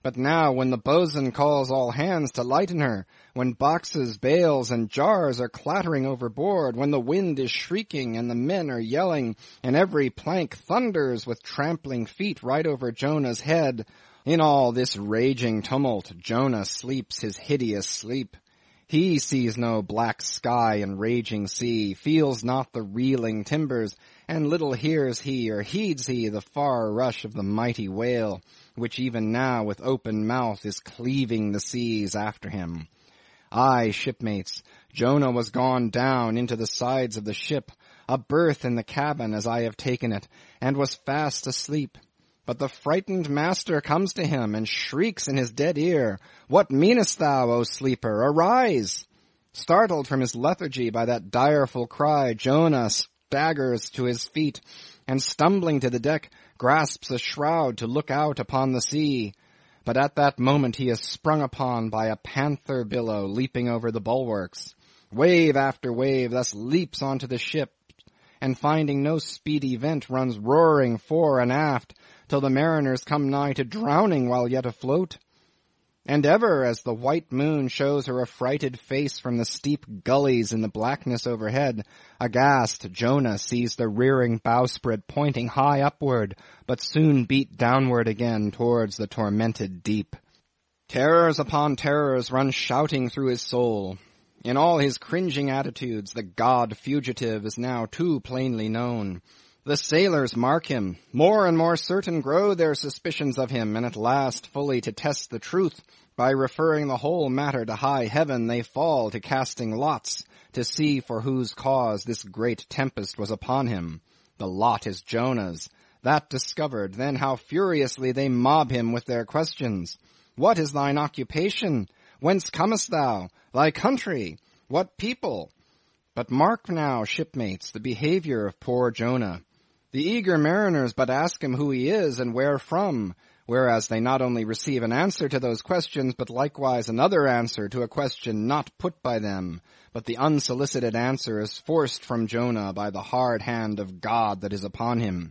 But now, when the boatswain calls all hands to lighten her, when boxes, bales, and jars are clattering overboard, when the wind is shrieking and the men are yelling, and every plank thunders with trampling feet right over Jonah's head, in all this raging tumult, Jonah sleeps his hideous sleep. He sees no black sky and raging sea, feels not the reeling timbers, and little hears he or heeds he the far rush of the mighty whale, which even now with open mouth is cleaving the seas after him. Aye, shipmates, Jonah was gone down into the sides of the ship, a berth in the cabin as I have taken it, and was fast asleep. But the frightened master comes to him and shrieks in his dead ear, "What meanest thou, O sleeper? Arise!" Startled from his lethargy by that direful cry, Jonah staggers to his feet, and stumbling to the deck, grasps a shroud to look out upon the sea. But at that moment he is sprung upon by a panther billow leaping over the bulwarks. Wave after wave thus leaps onto the ship, and finding no speedy vent runs roaring fore and aft, till the mariners come nigh to drowning while yet afloat. And ever, as the white moon shows her affrighted face from the steep gullies in the blackness overhead, aghast Jonah sees the rearing bowsprit pointing high upward, but soon beat downward again towards the tormented deep. Terrors upon terrors run shouting through his soul. In all his cringing attitudes, the god fugitive is now too plainly known. The sailors mark him. More and more certain grow their suspicions of him, and at last, fully to test the truth, by referring the whole matter to high heaven, they fall to casting lots, to see for whose cause this great tempest was upon him. The lot is Jonah's. That discovered, then how furiously they mob him with their questions. What is thine occupation? Whence comest thou? Thy country? What people? But mark now, shipmates, the behavior of poor Jonah. The eager mariners but ask him who he is and where from, whereas they not only receive an answer to those questions, but likewise another answer to a question not put by them, but the unsolicited answer is forced from Jonah by the hard hand of God that is upon him.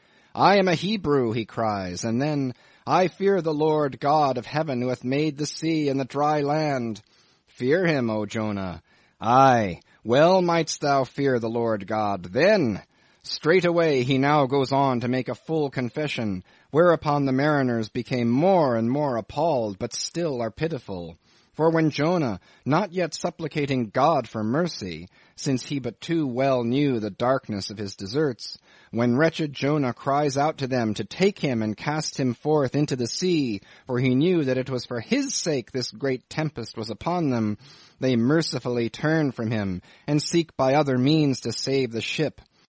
"I am a Hebrew," he cries, and then, "I fear the Lord God of heaven who hath made the sea and the dry land." Fear him, O Jonah. Aye, well mightst thou fear the Lord God then. Straightway he now goes on to make a full confession, whereupon the mariners became more and more appalled, but still are pitiful. For when Jonah, not yet supplicating God for mercy, since he but too well knew the darkness of his deserts, when wretched Jonah cries out to them to take him and cast him forth into the sea, for he knew that it was for his sake this great tempest was upon them, they mercifully turn from him, and seek by other means to save the ship.